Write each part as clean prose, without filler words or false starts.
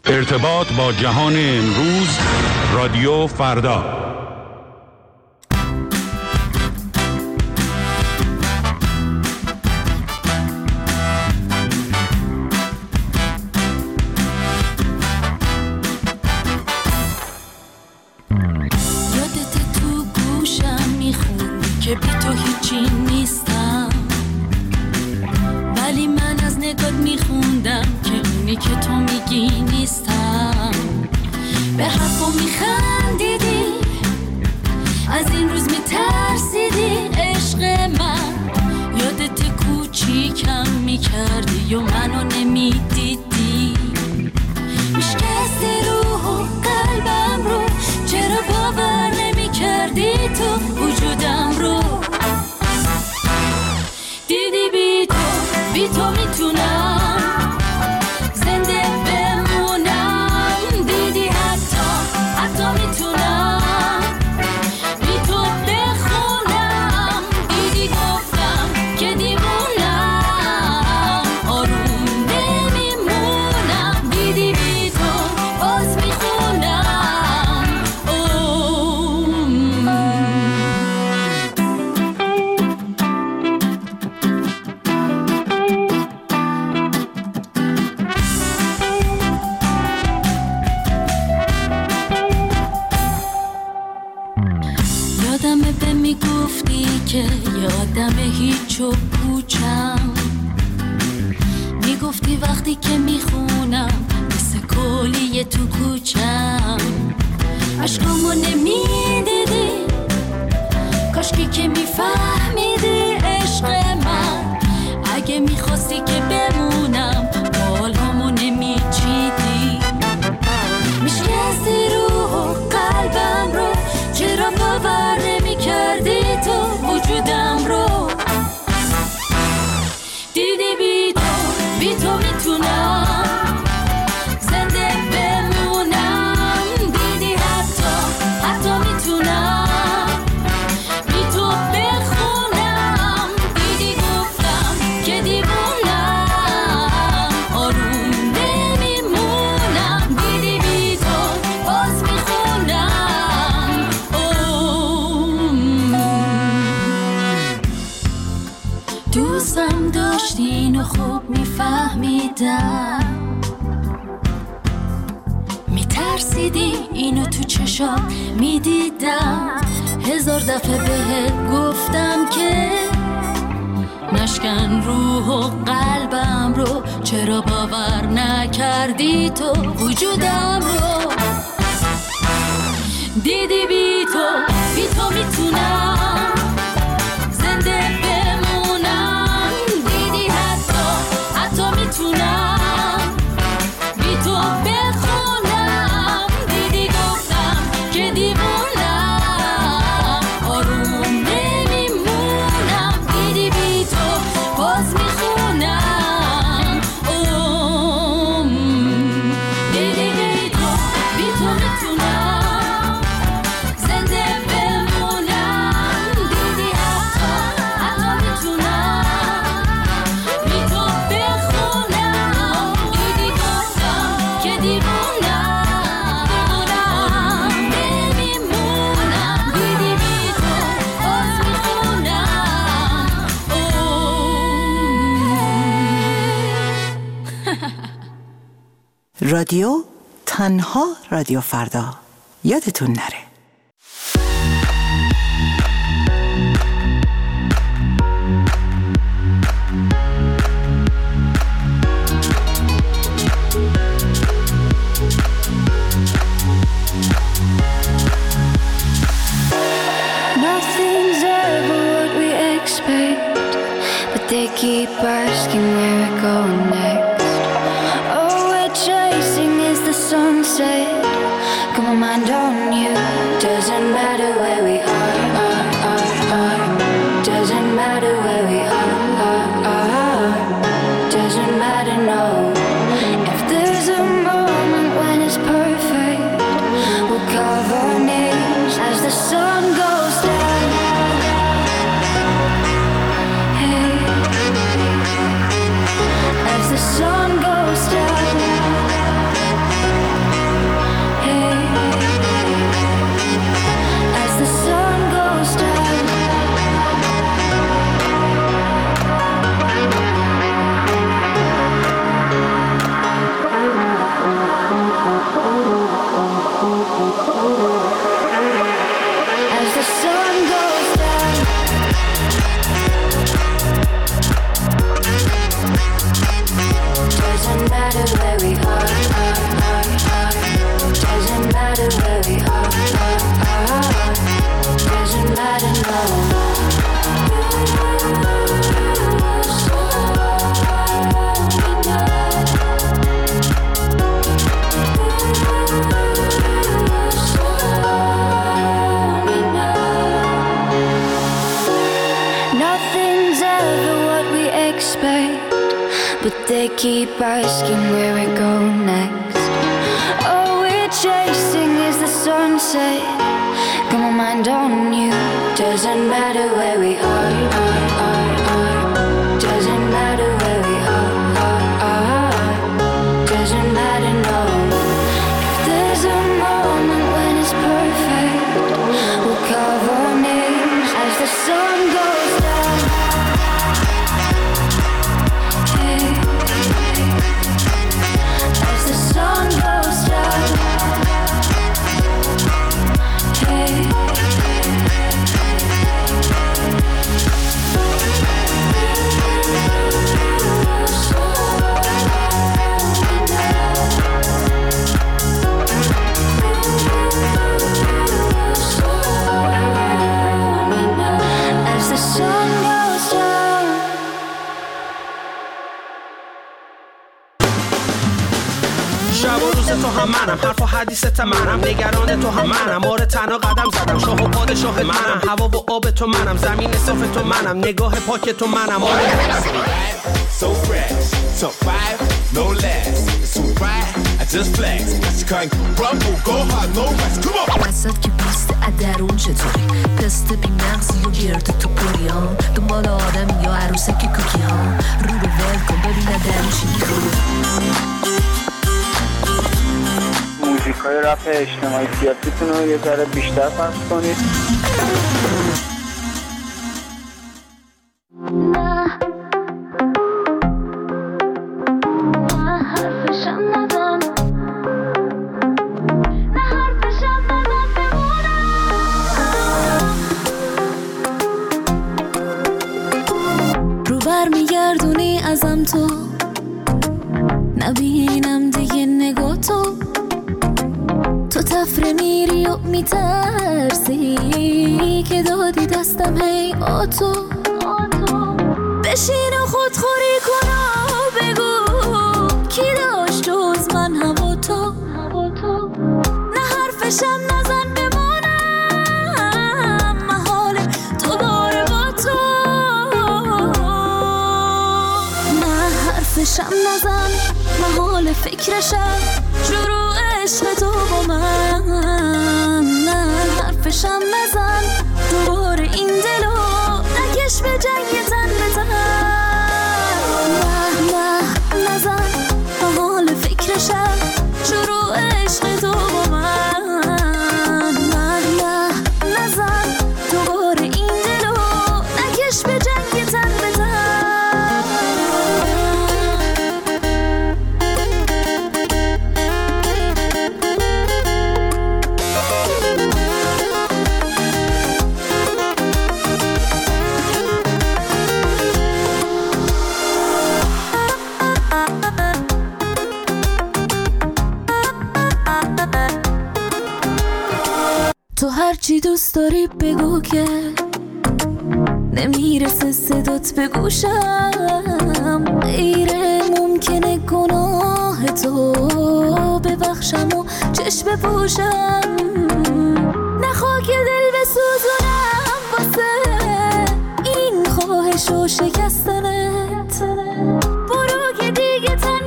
ارتباط با جهان امروز، رادیو فردا. که بی تو هیچی نیستم، ولی من از نگات میخوندم که اونی که تو میگی نیستم. به حرفم میخندیدی، از این روز میترسیدی عشق من. یادت کوچیکم میکردی و منو نمیدیدی، میشکستی روح و قلبم رو. چرا باور نمیکردی تو وجودم رو؟ دیدی بی تو میتونم زنده بمونم. دیدی حتی میتونم بی تو بخونم. دیدی گفتم که دیوونم، آروم نمیمونم. دیدی بی تو باز میخونم. یادمه به میگفتی که یادمه هیچ و پوچم. میگفتی وقتی که میخونم مثل کلیه تو کوچم. عشقامو نمیدیدی، کاشکی که میفهمیدی عشق من. اگه میخواستی که بمونم بالهامو نمیچیدی، میشکستی روح و قلبم رو. چرا باور نمیکردی تو وجودم رو؟ دیدی بی تو میتونم زنده بمونم. دیدی حتی میتونم بی تو بخونم. دیدی گفتم که دیوونم، آروم نمیمونم. دیدی بی تو باز میخونم. دوستم داشتین و خوب میفهمیدم، میترسیدی اینو تو چشام میدیدم. 1000 دفعه بهت گفتم که نشکن روح و قلبم رو. چرا باور نکردی تو وجودم رو؟ دیدی بی تو میتونم زنده بمونم. دیدی حتی میتونم بی تو بخونم. دیدی گفتم که دیوونم، آروم نمیمونم. دیدی بی تو باز میخونم. دیدی بی تو میتونم زنده بمونم. دیدی حتی میتونم بی تو بخونم. دیدی گفتم که دیوونم، آروم نمیمونم. دیدی بی تو باز میخونم. رادیو تنها رادیو فردا. یادتون نره. Nothing's ever what we expect, but they keep asking where we're going next. All we're chasing is the sunset. Got my mind on you. Doesn't matter where we are. Doesn't matter where we are. Doesn't matter, no. If there's a moment when it's perfect, we'll carve our names as the sun goes down. Hey, as the sun goes down. matter where we are. Doesn't matter where we are. Doesn't matter, no. Nothing's ever what we expect, but they keep asking where we go next. All we're chasing is the sunset. Got my mind on you. Doesn't matter where we are. Doesn't matter where we are. Doesn't matter, no. If there's a moment when it's perfect, we'll carve our names as the sun goes down. Hey, as the sun goes down. Hey. As the sun goes down. شب و روز تو هم منم، حرف و حدیثت منم، نگران تو هم منم، آره تنها قدم زدم، شاه و پادشاه منم، هوا و آب تو منم، زمین صاف تو منم، نگاه پاک تو منم، آره So fresh, top 5, no less. It's too bright, I just flex. She can't crumble, go hard, no rest. Come on. وسط که بیست درون چطوری پست بی مغزی و گرد تو پوری ها دنبال آدم یا عروسک کوکی ها رو ول کن ببینه درون چی میخوری. موزیکای رپ اجتماعی سیاسیتون رو یه ذره بیشتر پخش کنید. برمیگردونی ازم تو نبینم دیگه نگاه تو تفره میری و میترسی که دادی دستم هی آتو بشین و خودخوری کن و بگو کی داشت جز من هوا تو نه حرفشم نزن بمانم محاله دوباره با تو حرفشم نزن محال فکرشم شروع عشق تو با من نه حرفشم نزن دوباره این دلو نکش به جنگ تن بزن نه نزن محال فکرشم شروع عشق تو با من نه نزن دوباره این دلو نکش به جنگ تن بزن تو هرچی دوست داری بگو که نمیرسه صدات به گوشم غیره ممکنه گناه تو ببخشم و چشم بپوشم نه خاک دل بسوزونم واسه این خواهش و شکستنت برو که دیگه تن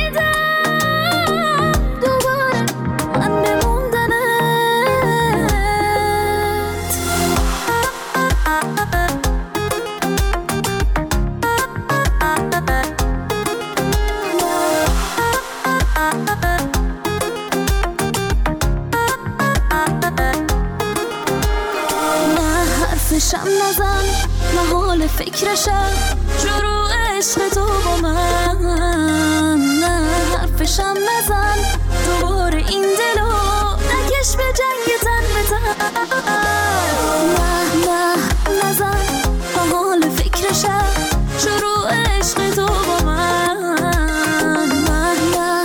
نمیدم دوباره من بموندنت حرفشم نزن محال فکرشم شروع عشق تو با من نه حرفشم نزن دوباره این دلو نکش به جنگ تن بزن نه نزن محال فکرشم شروع عشق تو با من نه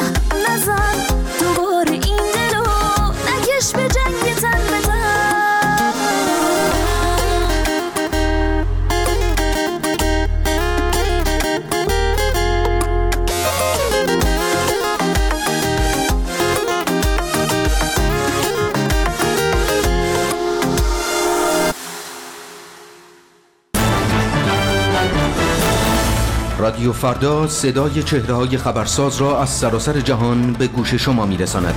رادیو فردا صدای چهره‌های خبرساز را از سراسر جهان به گوش شما می‌رساند.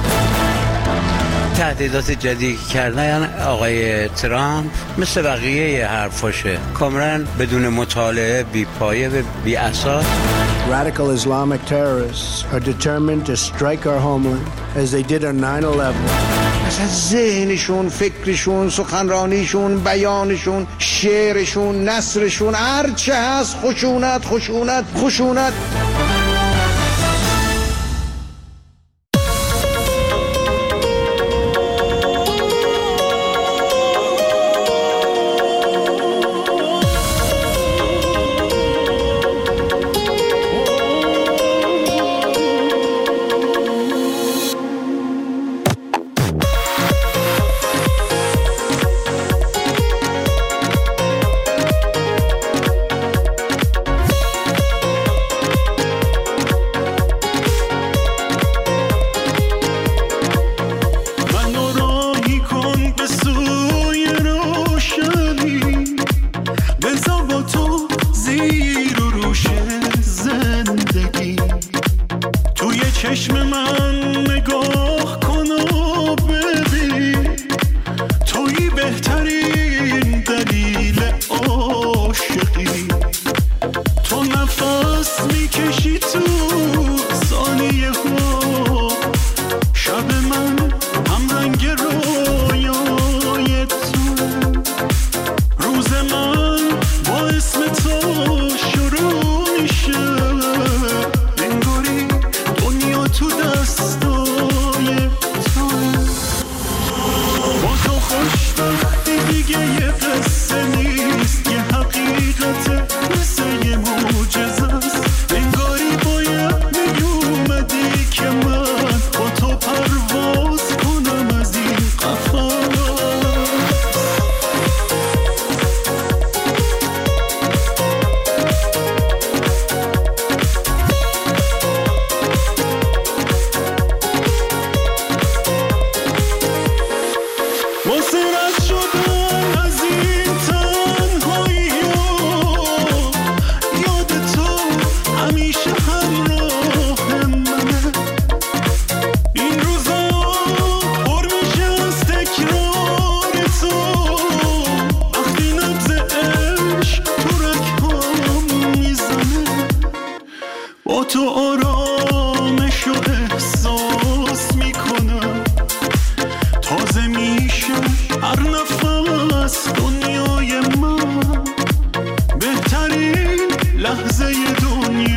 تهدیدات جدیدی کردن آقای ترامپ مثل بقیه حرفاشه، کاملا بدون مطالعه، بی پایه و بی اساس. Radical Islamic terrorists are determined to strike our homeland as they did on 9/11. اصلا ذهنشون، فکرشون، سخنرانیشون، بیانشون، شعرشون، نثرشون، هرچه هست خشونت خشونت خشونت.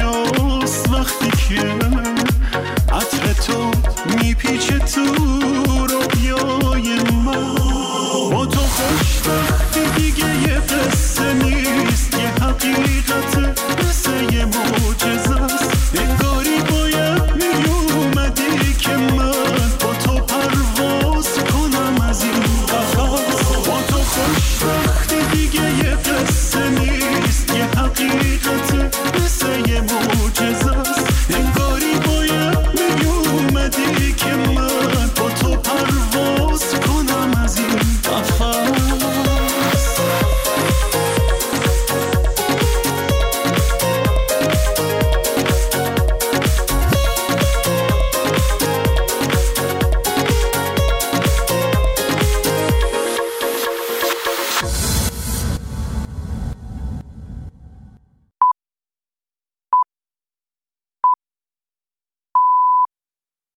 وقتی که عطر تو میپیچه تو